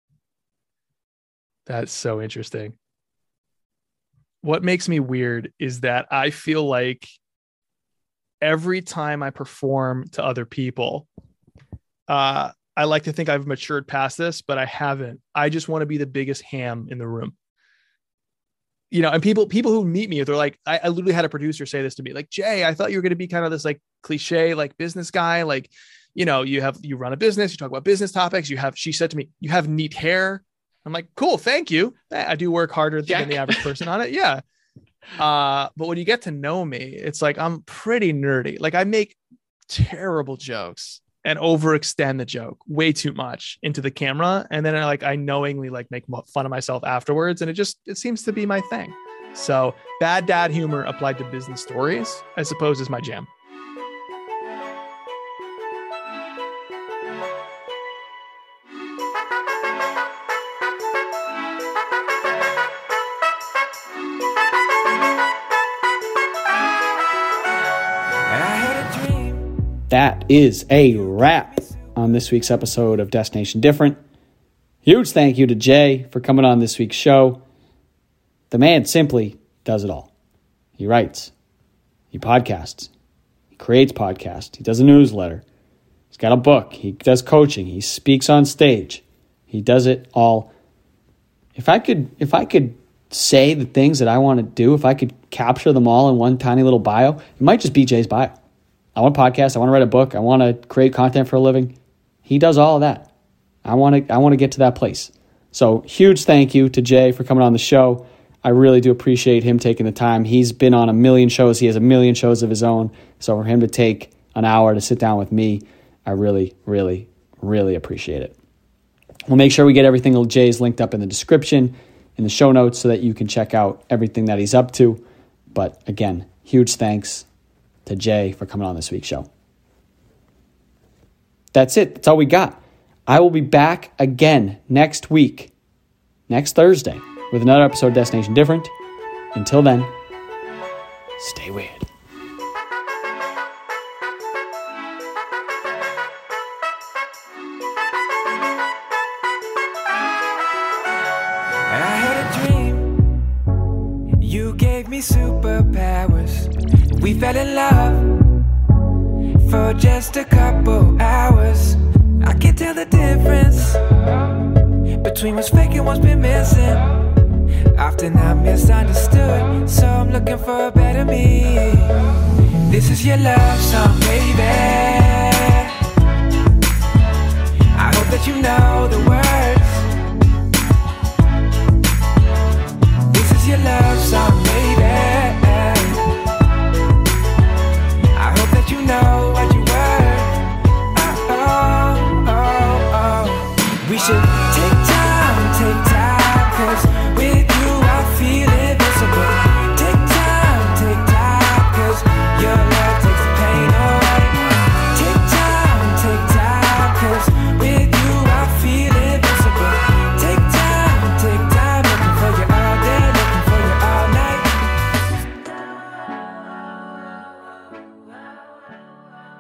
That's so interesting. What makes me weird is that I feel like every time I perform to other people, uh, I like to think I've matured past this, but I haven't. I just want to be the biggest ham in the room. You know, and people, people who meet me, they're like, I, I literally had a producer say this to me, like, Jay, I thought you were going to be kind of this like cliche, like business guy. Like, you know, you have, you run a business, you talk about business topics. You have, she said to me, you have neat hair. I'm like, cool. Thank you. I do work harder Jack. than the average person on it. Yeah. Uh, but when you get to know me, it's like, I'm pretty nerdy. Like, I make terrible jokes and overextend the joke way too much into the camera. And then I like, I knowingly like make fun of myself afterwards. And it just, it seems to be my thing. So bad dad humor applied to business stories, I suppose, is my jam. That is a wrap on this week's episode of Destination Different. Huge thank you to Jay for coming on this week's show. The man simply does it all. He writes, he podcasts, he creates podcasts, he does a newsletter, he's got a book, he does coaching, he speaks on stage. He does it all. If I could, if I could say the things that I want to do, if I could capture them all in one tiny little bio, it might just be Jay's bio. I want a podcast. I want to write a book. I want to create content for a living. He does all of that. I want to, I want to get to that place. So huge thank you to Jay for coming on the show. I really do appreciate him taking the time. He's been on a million shows. He has a million shows of his own. So for him to take an hour to sit down with me, I really, really, really appreciate it. We'll make sure we get everything of Jay's linked up in the description, in the show notes, so that you can check out everything that he's up to. But again, huge thanks to Jay for coming on this week's show. That's it. That's all we got. I will be back again next week, next Thursday, with another episode of Destination Different. Until then, stay weird. And I had a dream. You gave me superpowers. We fell in love for just a couple hours. I can't tell the difference between what's fake and what's been missing. Often I'm misunderstood, so I'm looking for a better me. This is your love song, baby. I hope that you know the words.